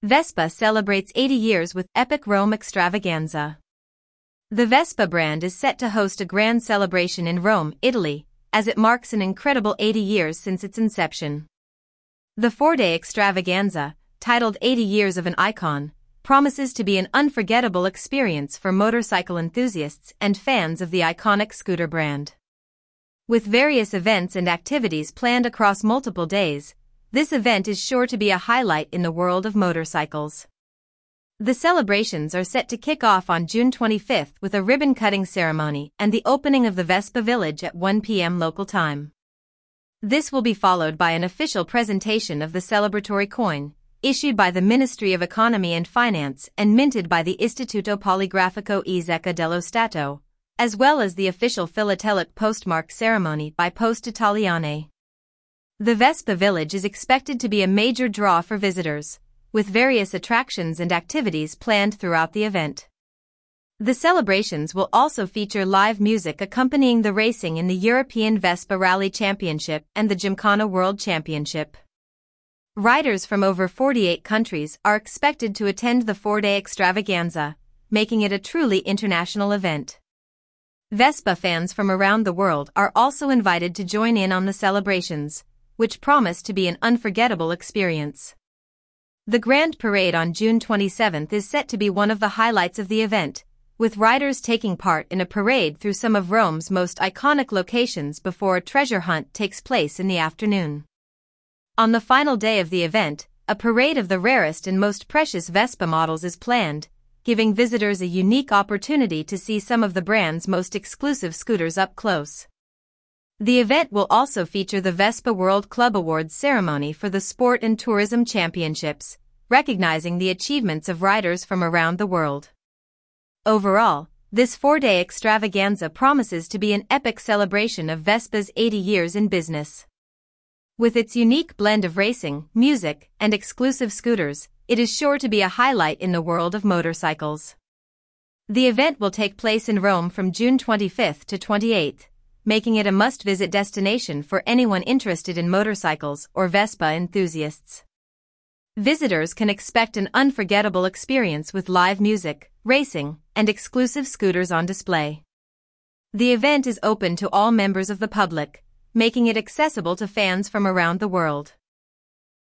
Vespa celebrates 80 years with epic Rome extravaganza. The Vespa brand is set to host a grand celebration in Rome, Italy, as it marks an incredible 80 years since its inception. The 4-day extravaganza, titled 80 Years of an Icon, promises to be an unforgettable experience for motorcycle enthusiasts and fans of the iconic scooter brand. With various events and activities planned across multiple days, this event is sure to be a highlight in the world of motorcycles. The celebrations are set to kick off on June 25 with a ribbon-cutting ceremony and the opening of the Vespa Village at 1 p.m. local time. This will be followed by an official presentation of the celebratory coin, issued by the Ministry of Economy and Finance and minted by the Istituto Poligrafico e Zecca dello Stato, as well as the official philatelic postmark ceremony by Poste Italiane. The Vespa Village is expected to be a major draw for visitors, with various attractions and activities planned throughout the event. The celebrations will also feature live music accompanying the racing in the European Vespa Rally Championship and the Gymkhana World Championship. Riders from over 48 countries are expected to attend the 4-day extravaganza, making it a truly international event. Vespa fans from around the world are also invited to join in on the celebrations, which promise to be an unforgettable experience. The Grand Parade on June 27 is set to be one of the highlights of the event, with riders taking part in a parade through some of Rome's most iconic locations before a treasure hunt takes place in the afternoon. On the final day of the event, a parade of the rarest and most precious Vespa models is planned, giving visitors a unique opportunity to see some of the brand's most exclusive scooters up close. The event will also feature the Vespa World Club Awards ceremony for the Sport and Tourism Championships, recognizing the achievements of riders from around the world. Overall, this 4-day extravaganza promises to be an epic celebration of Vespa's 80 years in business. With its unique blend of racing, music, and exclusive scooters, it is sure to be a highlight in the world of motorcycles. The event will take place in Rome from June 25 to 28, making it a must-visit destination for anyone interested in motorcycles or Vespa enthusiasts. Visitors can expect an unforgettable experience with live music, racing, and exclusive scooters on display. The event is open to all members of the public, making it accessible to fans from around the world.